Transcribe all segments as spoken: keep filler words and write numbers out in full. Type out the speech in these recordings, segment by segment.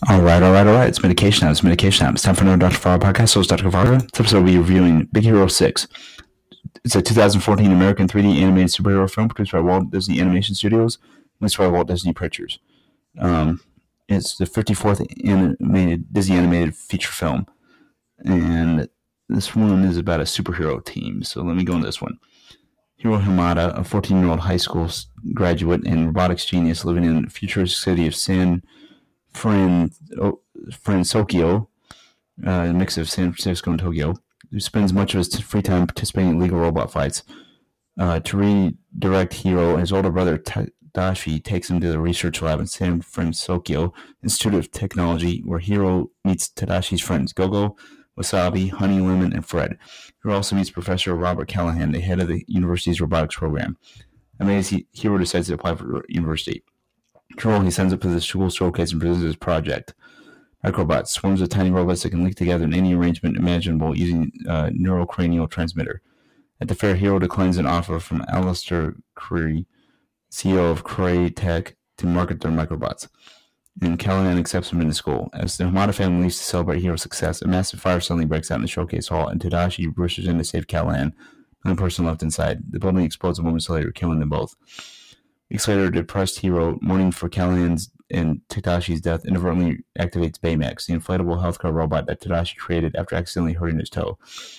All right, all right, all right. It's medication time. It's medication time. It's time for another Doctor Farah podcast. So it's Doctor Farah. This episode we'll be reviewing Big Hero six. It's a two thousand fourteen American three D animated superhero film produced by Walt Disney Animation Studios, released by Walt Disney Pictures. Um, it's the fifty-fourth animated Disney animated feature film, and this one is about a superhero team. So let me go into this one. Hiro Hamada, a fourteen-year-old high school graduate and robotics genius living in the futuristic city of San Fran, oh, Fransokyo, uh, a mix of San Francisco and Tokyo, who spends much of his free time participating in legal robot fights. Uh, to redirect Hiro, his older brother Tadashi takes him to the research lab in San Fransokyo Institute of Technology, where Hiro meets Tadashi's friends Gogo, Wasabi, Honey, Lemon, and Fred. Hiro also meets Professor Robert Callahan, the head of the university's robotics program. Amazed, Hiro decides to apply for university. Control, he sends up to the school showcase and presents his project. Microbots, swarms of tiny robots that can link together in any arrangement imaginable using a uh, neurocranial transmitter. At the fair, Hiro declines an offer from Alistair Curry, C E O of Cray Tech, to market their microbots. And Callahan accepts him into school. As the Hamada family leaves to celebrate Hiro's success, a massive fire suddenly breaks out in the showcase hall, and Tadashi rushes in to save Callahan, the only person left inside. The building explodes moments later, killing them both. Weeks later, a depressed Hiro, mourning for Callahan's and Tadashi's death, inadvertently activates Baymax, the inflatable healthcare robot that Tadashi created after accidentally hurting his toe.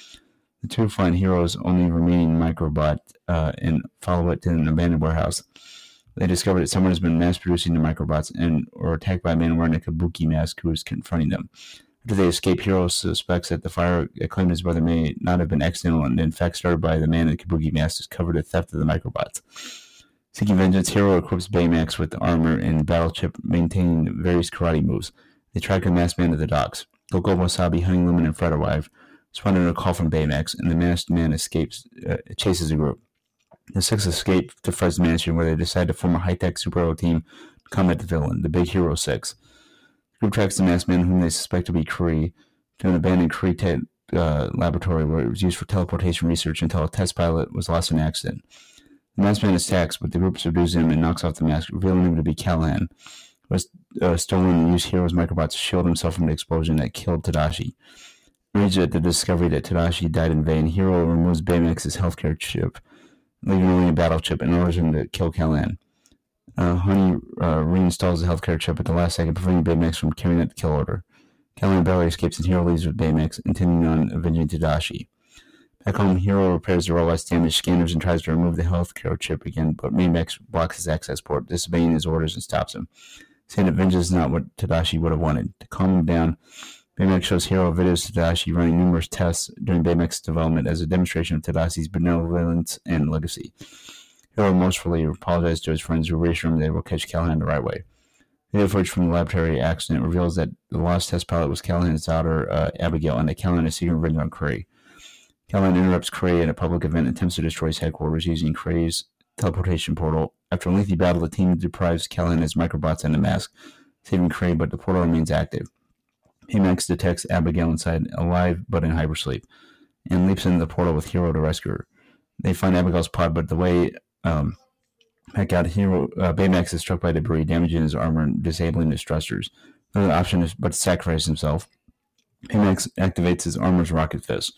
The two find Hiro's only remaining microbot uh, and follow it to an abandoned warehouse. They discover that someone has been mass-producing the microbots and are attacked by a man wearing a kabuki mask who is confronting them. After they escape, Hiro suspects that the fire that claimed his brother may not have been accidental and in fact started by the man in the kabuki mask discovered the theft of the microbots. Seeking vengeance, Hiro equips Baymax with armor and battle chip, maintaining various karate moves. They track a masked man to the docks. Gogo, Wasabi, Honey, Lemon, and Fred arrive, responding to a call from Baymax, and the masked man escapes, uh, chases the group. The six escape to Fred's mansion, where they decide to form a high-tech superhero team to combat the villain, the Big Hero six. The group tracks the masked man, whom they suspect to be Kree, to an abandoned Kree te- uh, laboratory where it was used for teleportation research until a test pilot was lost in an accident. The masked man attacks, but the group subdues him and knocks off the mask, revealing him to be Callahan, who has uh, stolen and used Hiro's microbot to shield himself from the explosion that killed Tadashi. Enraged at the discovery that Tadashi died in vain, Hiro removes Baymax's healthcare chip, leaving only a battle chip, and orders him to kill Callahan. Uh, Honey uh, reinstalls the healthcare chip at the last second, preventing Baymax from carrying out the kill order. Callahan barely escapes, and Hiro leaves with Baymax, intending on avenging Tadashi. Back home, Hiro repairs the robot's damaged scanners and tries to remove the healthcare chip again, but Baymax blocks his access port, disobeying his orders and stops him, saying that vengeance is not what Tadashi would have wanted. To calm him down, Baymax shows Hiro videos of Tadashi running numerous tests during Baymax's development as a demonstration of Tadashi's benevolence and legacy. Hiro remorsefully apologizes to his friends, who reassure him they will catch Callahan the right way. Video footage from the laboratory accident reveals that the lost test pilot was Callahan's daughter, uh, Abigail, and that Callahan is seeking revenge on Kree. Callahan interrupts Kree at a public event and attempts to destroy his headquarters using Kree's teleportation portal. After a lengthy battle, the team deprives Callahan of his microbots and the mask, saving Kree, but the portal remains active. Baymax detects Abigail inside, alive but in hypersleep, and leaps into the portal with Hiro to rescue her. They find Abigail's pod, but the way um, back out, Hiro, uh, Baymax is struck by debris, damaging his armor and disabling his thrusters. No other option is but to sacrifice himself. Baymax activates his armor's rocket fist,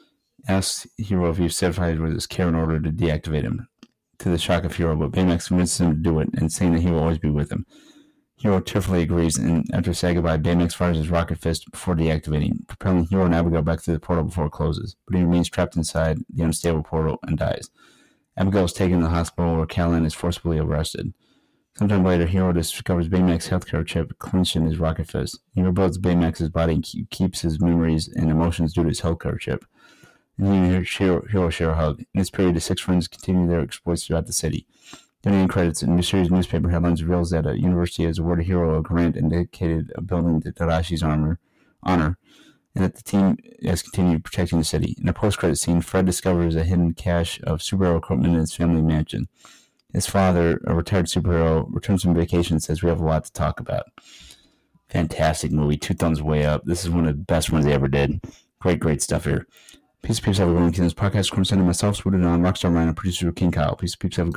asks Hiro if he's satisfied with his care in order to deactivate him. To the shock of Hiro, but Baymax convinces him to do it, and saying that he will always be with him. Hiro tearfully agrees, and after saying goodbye, Baymax fires his rocket fist before deactivating, propelling Hiro and Abigail back through the portal before it closes, but he remains trapped inside the unstable portal and dies. Abigail is taken to the hospital where Callahan is forcibly arrested. Sometime later, Hiro discovers Baymax's healthcare chip clenched in his rocket fist. He rebuilds Baymax's body and keeps his memories and emotions due to his healthcare chip. And he and Hiro share a hug. In this period, the six friends continue their exploits throughout the city. During the credits, a series of newspaper headlines reveals that a university has awarded Hiro a grant and dedicated a building to Tadashi's honor, honor, and that the team has continued protecting the city. In a post-credit scene, Fred discovers a hidden cache of superhero equipment in his family mansion. His father, a retired superhero, returns from vacation and says, "We have a lot to talk about." Fantastic movie. Two thumbs way up. This is one of the best ones they ever did. Great, great stuff here. Peace of Peeps, have a good one. This podcast is presented myself, Swooted on Rockstar Ryan, producer King Kyle. Peace of Peeps, have a